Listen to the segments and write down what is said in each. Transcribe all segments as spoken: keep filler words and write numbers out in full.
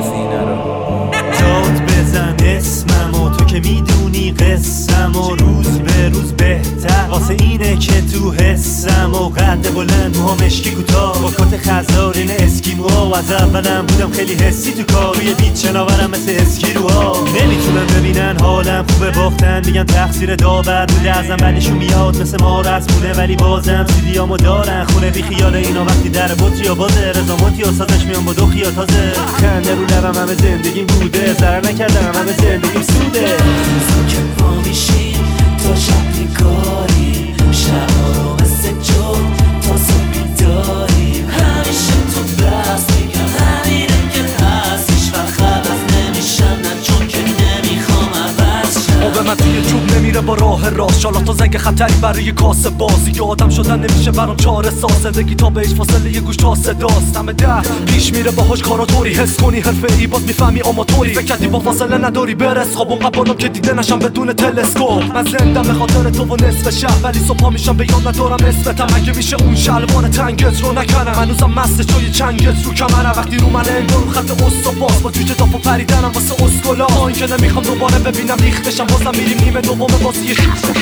مثل اینا رو. داد بزن اسممو تو که میدونی قسم و روز به روز بهتر واسه اینه که تو حسم و قد بلند موها مشکی کوتاه با کت خزارین اسکیمو و از اولم بودم خیلی حسی تو کار روی بیت شناورم مثل اسکیروها نمیتونن ببینن حالم خوبه باختن میگن تقصیر داور بوده ازم بعدشون میاد مثل مار از بوده ولی بازم سیدیامو دارن خونه بی خیال اینا وقتی در بطری یا بازه رزاماتی و سازش میان با دو خیا تازه خنده رو لبم همه زندگیم بوده ضرر نکردم همه زندگیم سوده روزا که پا میشیم تا شب بیکاریم شبها رو مثل جد تا صبح بیداریم همیشه تو بس میگم همینه که هست هیچ وقت عوض نمیشم نه چون که نمیخوام عوض شم آب من توی جوب نمیره با راه راست شالا تا زنگ خطری برای کاسه بازی که آدم شدن نمیشه برام چاره ساز زندگی تا بهش فاصله یه گوش تا صداست همه ده پیش میره باهاش کارا طوری حس کنی حرفه ای باز میفهمی آماتوری فکر کردی با فاصله نداری برس خواب اونقدر بالام که دیده نشم بدون تلسکوپ من زندم به خاطر تو و نصف شب ولی صبح میشم به یاد ندارم اسمتم اگه میشه اون شلوار تنگت رو نکنم هنوزم مست جای چنگت رو کمرم وقتی رو من انگار خط استوپاس با جوجه داپ و پریدنم واسه اسکولا این که نمیخوام دوباره ببینم ریختشم بازم میریم نیمه دوم بازی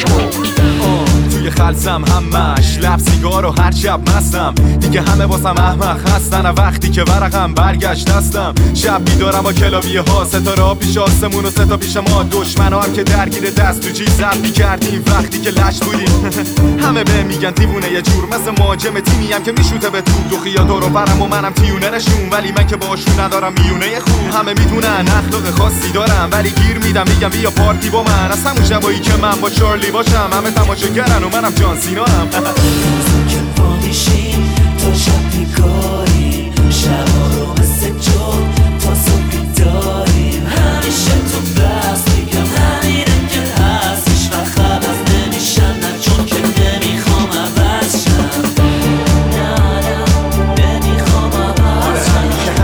توی خلصم همش لب سیگار و هر شب مستم دیگه همه واسم احمق هستن وقتی که ورقم برگشت دستم شب بیدارم با کلاویه ها ستاره ها پیش آسمون و ستا پیش ما دشمن ها هم که درگیر دست تو چیز زبی کردیم وقتی که لش بودیم همه به میگن دیوونه یه جور مثل مهاجم تیمی هم که میشوته به توپ دو خیا دور و برم و منم تیونرشون ولی من که باشون ندارم میونه خوب همه میدونن اخلاق خاصی دارم ولی گیر میدم میگم بیا پارتی با من از همون شبایی که من با چارلی باشم همه تماشاگرن و منم جان سینا هم روزا که پا میشیم تا شب بیکاریم شبها رو مثل جد تا صبح بیداریم همیشه تو بس میگم همینه که هست هیچ وقت عوض نمیشم نه چون که نمیخوام عوض شم نه نه نمیخوام عوض شم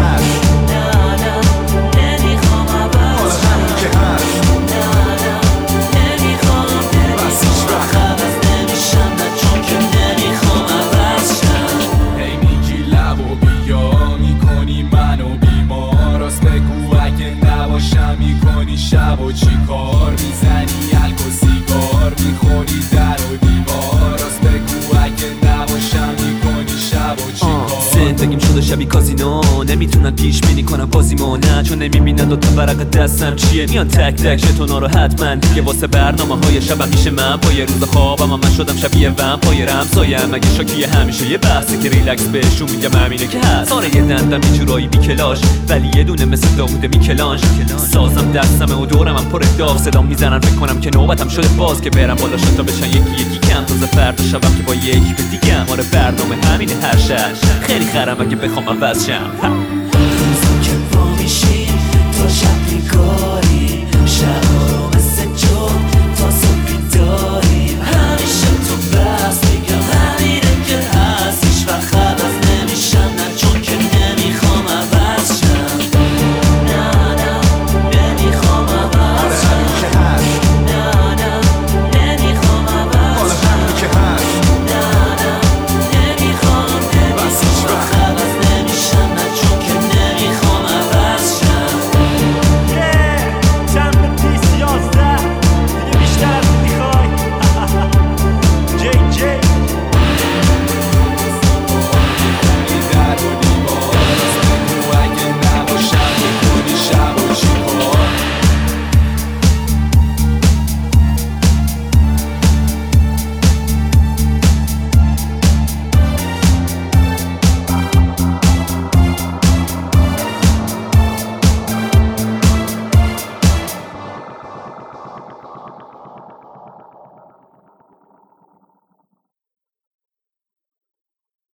نه نه نمیخوام عوض شم نه نه نمیخوام عوض شم نمیشم نه چون که نمیخوام عوض شم هی میگی لب و بیا میکنی منو بیمار راست بگو اگه نباشم میکنی شب و چی کار میزنی الک و سیگار میخوری در و دیوار راست بگو اگه نباشم میکنی شب و چی کار زندگیم شده شبیه کازینو نمیتونن پیش بینی کنم بازیمو نه چون نمیبینن دوتا ورق دستم چیه میان تک تک شتونا رو حتما دیگه واسه برنامه های شبم میشه من پای روز خوابم من شدم شبیه وم پای رمزایم اگه شاکیه همیشه یه بحثه که ریلکس بهشون میگم همینه که هست آره یه دندم یه جورایی بی کلاش ولی یه دونه مثل داوود میکلانج سازم دستمه و دورم هم پر داغ صدام میزنن فکر کنم که نوبتم شده باز که برم بالا تا بشن یکی یکی کم تازه فردا شبم که با یک به دیگم آره برنامه همینه هر شب خیلی خرم اگه بخوام عوض شم